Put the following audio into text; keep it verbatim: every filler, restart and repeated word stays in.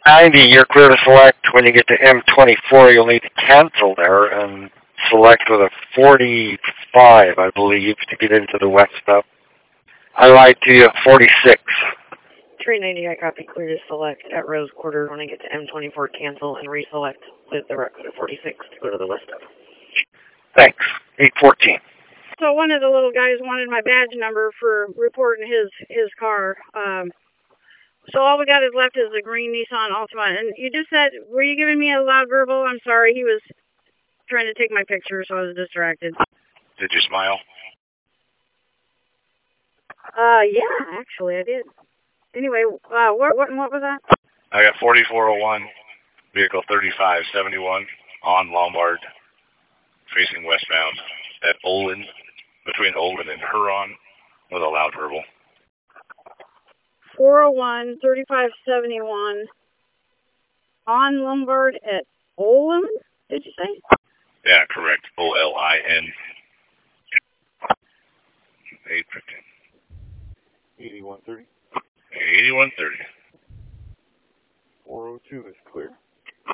ninety, you're clear to select. When you get to M twenty-four, you'll need to cancel there and select with a forty-five, I believe, to get into the west stop. I lied to you, forty-six. three ninety, I copy, clear to select at Rose Quarter. When I get to M twenty-four, cancel and reselect with the route code of forty-six to go to the west stop. Thanks. eight fourteen. So one of the little guys wanted my badge number for reporting his, his car. Um, so all we got is left is a green Nissan Altima. And you just said, were you giving me a loud verbal? I'm sorry, he was trying to take my picture, so I was distracted. Did you smile? Uh, yeah, actually, I did. Anyway, uh, what, what, what was that? I got forty-four oh one, vehicle thirty-five seventy-one on Lombard, facing westbound at Olin, between Olin and Huron, with a loud verbal. four oh one, thirty-five seventy-one on Lombard at Olin, did you say? Yeah, correct. O L I N. eight fifteen. eighty-one thirty. eighty-one thirty.